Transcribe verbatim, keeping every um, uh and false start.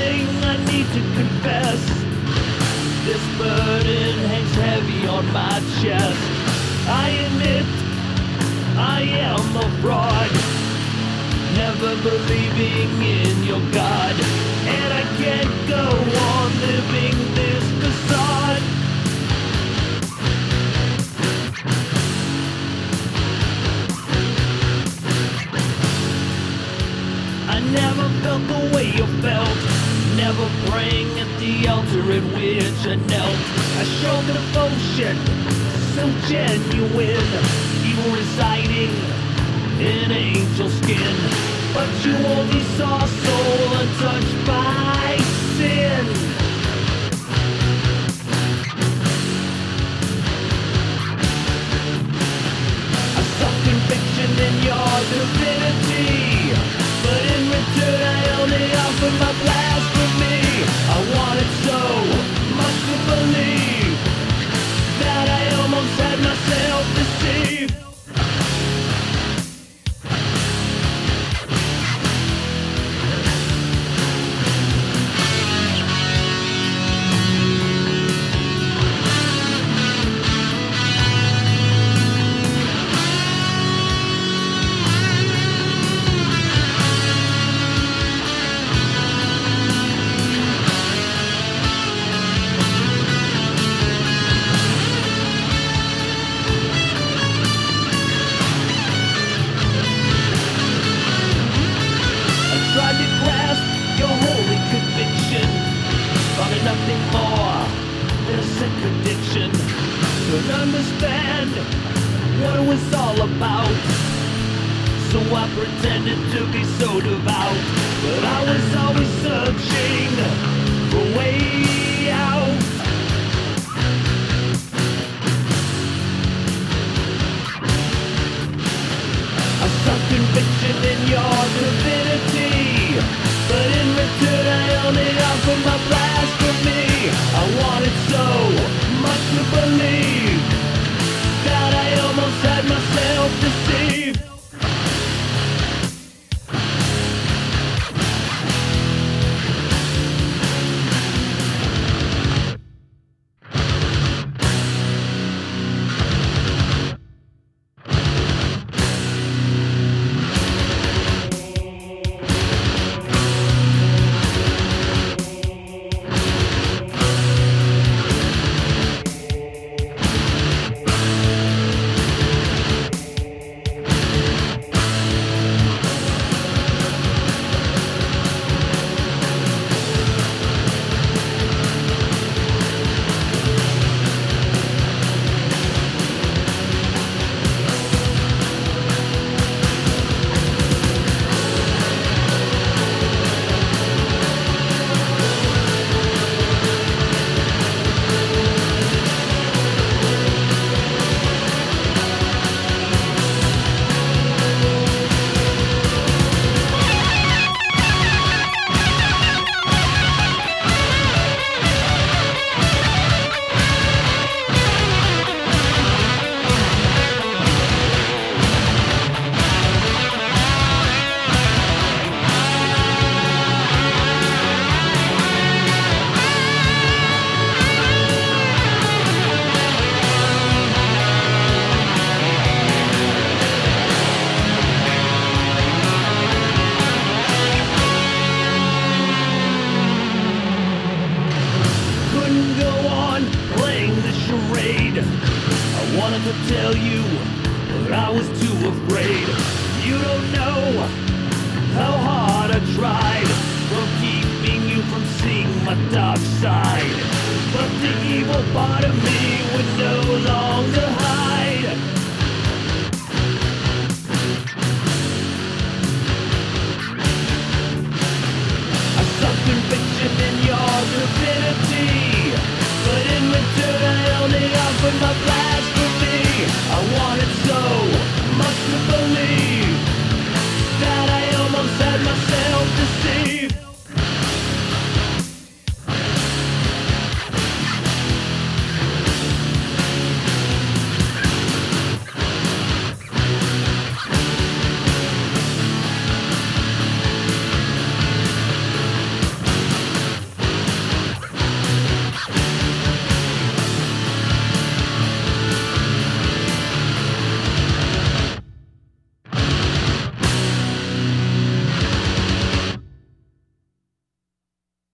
thing I need to confess. This burden hangs heavy on my chest. I admit I am a fraud, never believing in your God, and I can't go on living this facade. I never felt the way you felt, never praying at the altar at which I knelt. I showed devotion, so genuine, evil residing in angel skin. But you only saw soul untouched by sin. I saw conviction in your divinity, but in return I only offered my blasphemy. I wanted so much to believe that I almost had myself deceived. Nothing more than a sick addiction. Couldn't understand what it was all about, so I pretended to be so devout. But I was always searching for a way out. I saw conviction in your divinity, but in return I only offered my blasphemy. I wanted so much to believe that I almost had myself deceived. I wanted to tell you, but I was too afraid. You don't know how hard I tried from keeping you from seeing my dark side. But the evil part of me would no longer